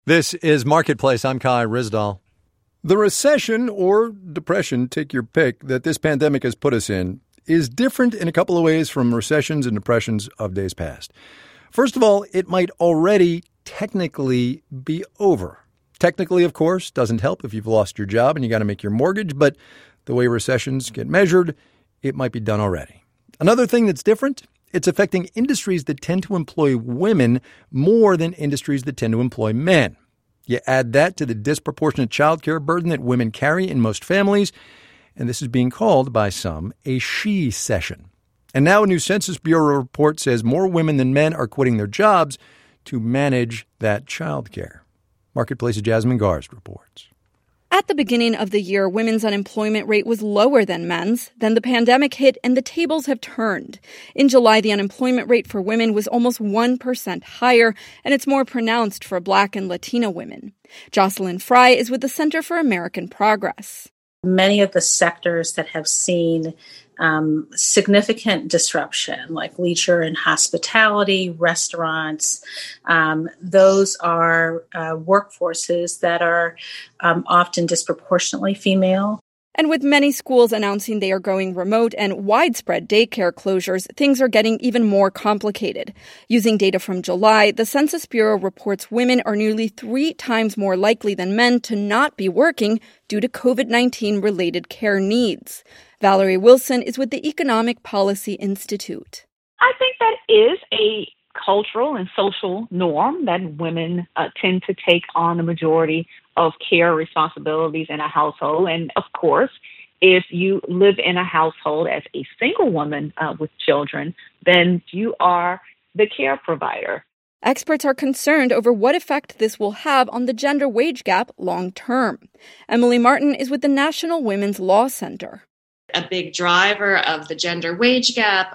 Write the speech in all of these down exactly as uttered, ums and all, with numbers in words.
This is Marketplace. I'm Kai Ryssdal. The recession or depression, take your pick, that this pandemic has put us in is different in a couple of ways from recessions and depressions of days past. First of all, it might already technically be over. Technically, of course, doesn't help if you've lost your job and you got to make your mortgage, but the way recessions get measured, it might be done already. Another thing that's different, it's affecting industries that tend to employ women more than industries that tend to employ men. You add that to the disproportionate childcare burden that women carry in most families, and this is being called by some a she-cession. And now a new Census Bureau report says more women than men are quitting their jobs to manage that childcare. Marketplace's Jasmine Garsd reports. At the beginning of the year, women's unemployment rate was lower than men's. Then the pandemic hit and the tables have turned. In July, the unemployment rate for women was almost one percent higher, and it's more pronounced for Black and Latina women. Jocelyn Fry is with the Center for American Progress. Many of the sectors that have seen um, significant disruption, like leisure and hospitality, restaurants, um, those are uh, workforces that are um, often disproportionately female. And with many schools announcing they are going remote and widespread daycare closures, things are getting even more complicated. Using data from July, the Census Bureau reports women are nearly three times more likely than men to not be working due to covid nineteen related care needs. Valerie Wilson is with the Economic Policy Institute. I think that is a cultural and social norm that women uh, tend to take on the majority of care responsibilities in a household. And of course, if you live in a household as a single woman uh, with children, then you are the care provider. Experts are concerned over what effect this will have on the gender wage gap long term. Emily Martin is with the National Women's Law Center. A big driver of the gender wage gap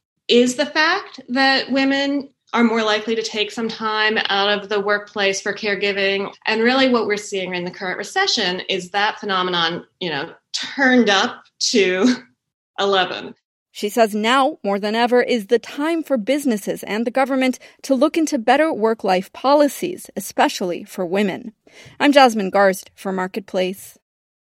is the fact that women are more likely to take some time out of the workplace for caregiving. And really what we're seeing in the current recession is that phenomenon, you know, turned up to eleven. She says now, more than ever, is the time for businesses and the government to look into better work-life policies, especially for women. I'm Jasmine Garsd for Marketplace.